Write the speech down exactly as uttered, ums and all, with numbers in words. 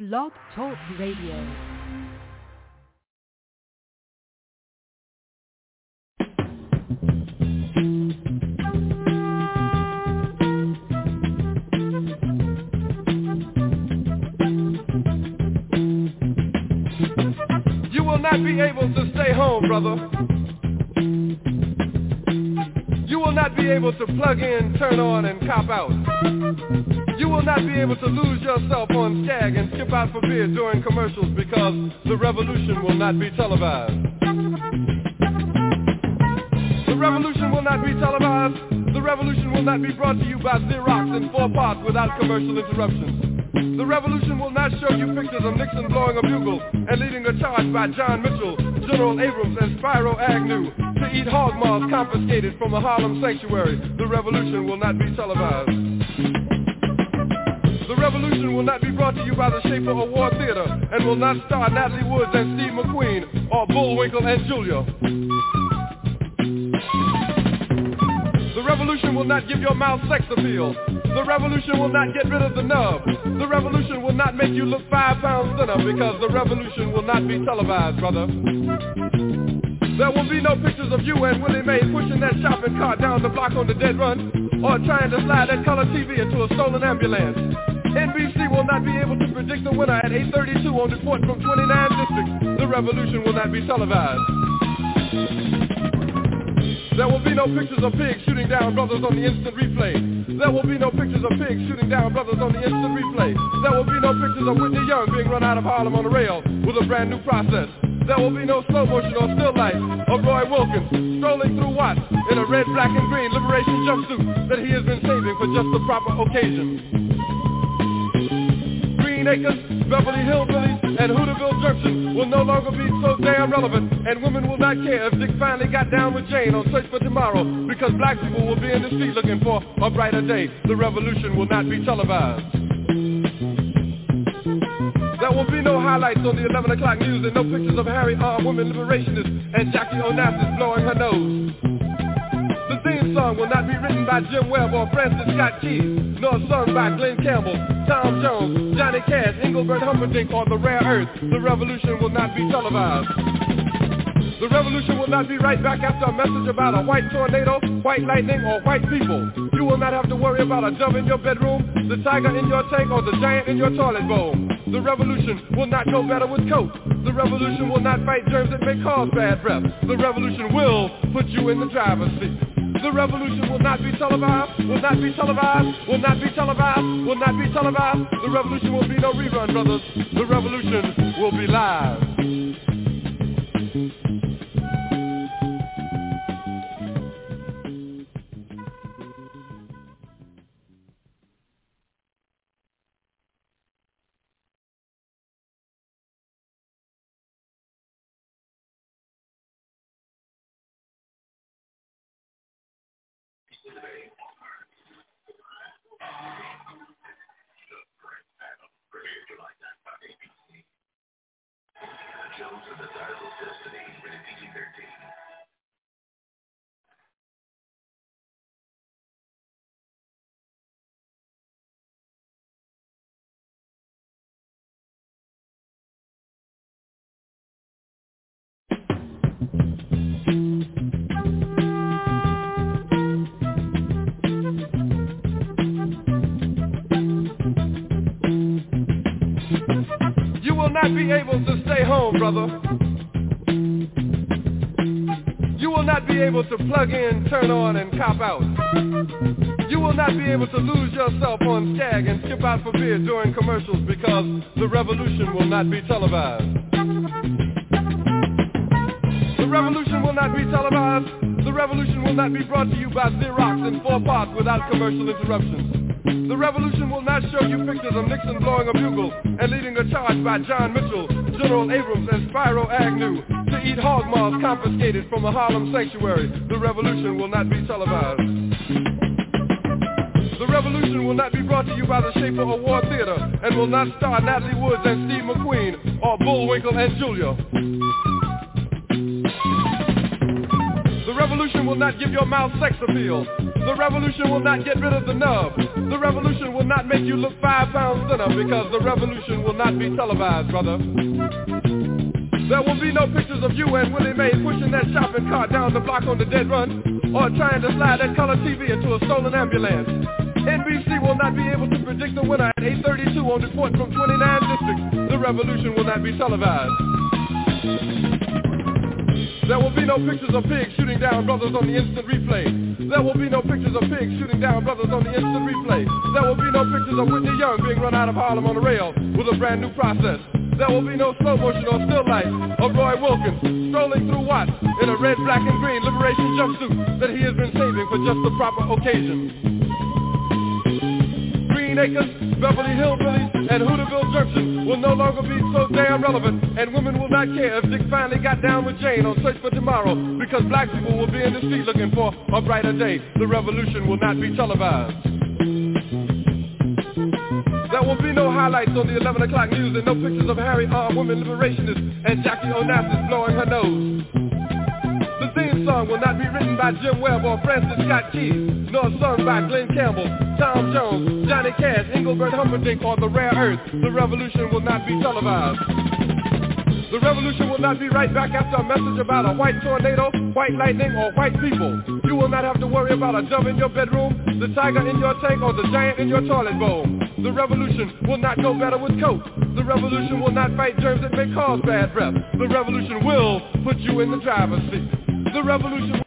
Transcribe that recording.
Blog Talk Radio. You will not be able to stay home, brother. You will not be able to plug in, turn on, and cop out. You will not be able to lose yourself on Skag and skip out for beer during commercials because the revolution will not be televised. The revolution will not be televised. The revolution will not be brought to you by Xerox in four parts without commercial interruptions. The revolution will not show you pictures of Nixon blowing a bugle and leading a charge by John Mitchell, General Abrams, and Spyro Agnew to eat hog maws confiscated from a Harlem sanctuary. The revolution will not be televised. The revolution will not be brought to you by the Schaefer Award Theater and will not star Natalie Woods and Steve McQueen or Bullwinkle and Julia. The revolution will not give your mouth sex appeal. The revolution will not get rid of the nub. The revolution will not make you look five pounds thinner because the revolution will not be televised, brother. There will be no pictures of you and Willie Mae pushing that shopping cart down the block on the dead run or trying to slide that color T V into a stolen ambulance. N B C will not be able to predict the winner at eight thirty-two on report from twenty-nine districts. The revolution will not be televised. There will be no pictures of pigs shooting down brothers on the instant replay. There will be no pictures of pigs shooting down brothers on the instant replay. There will be no pictures of Whitney Young being run out of Harlem on a rail with a brand new process. There will be no slow motion or still life of Roy Wilkins strolling through Watts in a red, black, and green liberation jumpsuit that he has been saving for just the proper occasion. Green Acres, Beverly Hillbillies, and Hooterville Junction will no longer be so damn relevant, and women will not care if Dick finally got down with Jane on Search for Tomorrow, because black people will be in the street looking for a brighter day. The revolution will not be televised. There will be no highlights on the eleven o'clock news and no pictures of Harry armed women liberationists and Jackie Onassis blowing her nose. The theme song will not be written by Jim Webb or Francis Scott Keys, nor sung by Glenn Campbell, Tom Jones, Johnny Cash, Engelbert Humperdinck, or The Rare Earth. The revolution will not be televised. The revolution will not be right back after a message about a white tornado, white lightning, or white people. You will not have to worry about a dove in your bedroom, the tiger in your tank, or the giant in your toilet bowl. The revolution will not go better with Coke. The revolution will not fight germs that may cause bad breath. The revolution will put you in the driver's seat. The revolution will not be televised, will not be televised, will not be televised, will not be televised. The revolution will be no rerun, brothers. The revolution will be live. You will not be able to stay home, brother. You will not be able to plug in, turn on, and cop out. You will not be able to lose yourself on Skag and skip out for beer during commercials because the revolution will not be televised. The revolution will not be televised. The revolution will not be brought to you by Xerox in four parts without commercial interruptions. The revolution will not show you pictures of Nixon blowing a bugle and leading a charge by John Mitchell, General Abrams, and Spyro Agnew to eat hog maws confiscated from a Harlem sanctuary. The revolution will not be televised. The revolution will not be brought to you by the Schaefer Award Theater and will not star Natalie Woods and Steve McQueen or Bullwinkle and Julia. The revolution will not give your mouth sex appeal. The revolution will not get rid of the nub. The revolution will not make you look five pounds thinner, because the revolution will not be televised, brother. There will be no pictures of you and Willie Mae pushing that shopping cart down the block on the dead run, or trying to slide that color T V into a stolen ambulance. N B C will not be able to predict the winner at eight thirty-two on report from twenty-nine districts. The revolution will not be televised. There will be no pictures of pigs shooting down brothers on the instant replay. There will be no pictures of pigs shooting down brothers on the instant replay. There will be no pictures of Whitney Young being run out of Harlem on a rail with a brand new process. There will be no slow motion or still life of Roy Wilkins strolling through Watts in a red, black, and green liberation jumpsuit that he has been saving for just the proper occasion. Green Acres, Beverly Hillbillies, and Hooterville Junction will no longer be so damn relevant, and women will not care if Dick finally got down with Jane on Search for Tomorrow, because black people will be in the street looking for a brighter day. The revolution will not be televised. There will be no highlights on the eleven o'clock news and no pictures of Harry armed women liberationists and Jackie Onassis blowing her nose. The theme song will not be written by Jim Webb or Francis Scott Keys, nor sung by Glenn Campbell, Tom Jones, Johnny Cash, Engelbert Humperdinck, or The Rare Earth. The revolution will not be televised. The revolution will not be right back after a message about a white tornado, white lightning, or white people. You will not have to worry about a dove in your bedroom, the tiger in your tank, or the giant in your toilet bowl. The revolution will not go better with Coke. The revolution will not fight germs that may cause bad breath. The revolution will put you in the driver's seat. The revolution